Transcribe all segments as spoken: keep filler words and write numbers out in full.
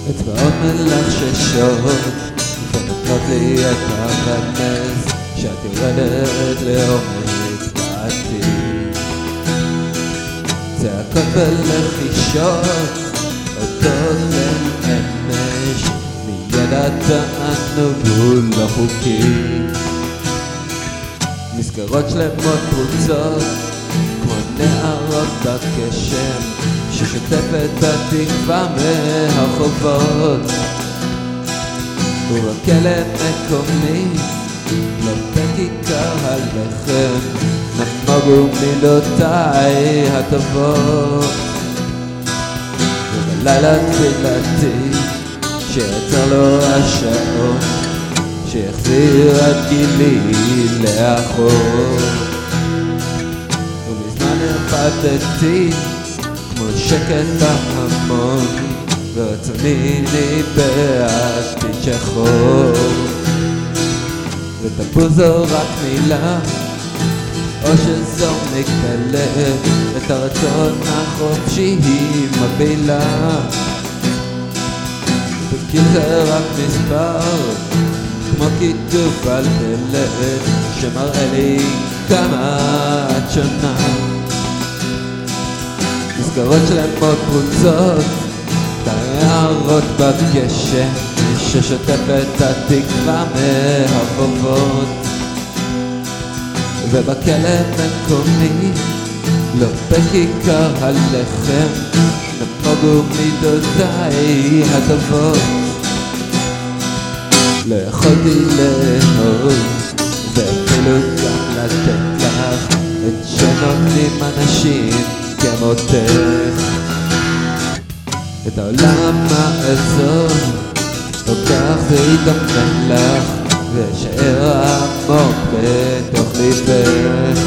אצבעות מלחששות ונותנות לי את הרמז שאת יורדת לעומק דעתי. צעקות ולחישות עודות בין אמש מידע תענוג הוא לא חוקי. מסגרות שלמות פרוצות כמו נערות בגשם ששוטפת התקווה מהרחובות, ובכלא מקומי לא בכיכר הלחם נמוגו מילותיי הטובות. ובלילה תפילתי שיצר לו השעון שיחזיר את גילי לאחור. ומזמן הרפדתי כמו שקט בהמון ורצוני בעתיד שחור. ותפוז זו רק מילה או שזו מגבלת את הרצון החופשי היא מבילה. וגיל זה רק מספר כמו כיתוב על דלת שמראה לי כמה את שונה. מסגרות שלמות פרוצות נערות בגשם ששוטפת התקווה מהרחובות, ובכלא מקומי לא בכיכר הלחם נמוגו מידותיי הטובות. לא יכולתי לאהוב ואפילו גם לתת לך את שנותנים אנשים כמותך. את העולם האזור לוקח וידמן לך ושאר עמוק בתוך ליבך.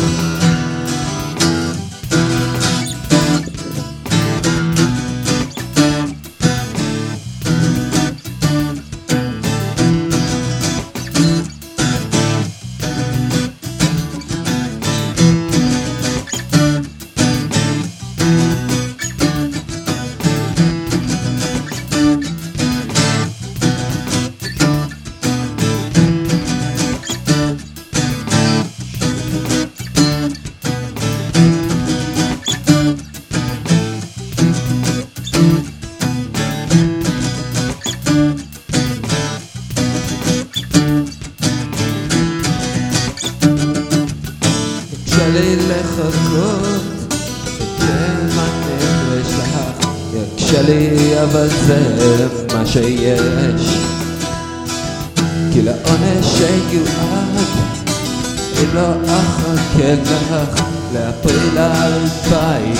קשה לי לחכות וכן הנפש לך יקשה לי אבל זה מה שיש. כי לעונש שיועד אם לא אחכה לך לאפריל אלפיים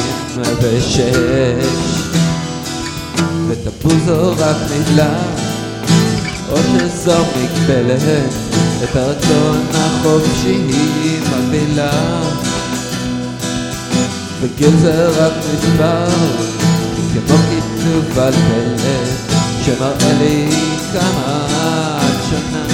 ושש. ותפוז זו רק מילה או שזו מגבלת את הרצון החופשי היא מבילה. וגיל זה רק מספר כמו כיתוב על דלת שמראה לי כמה את שונה.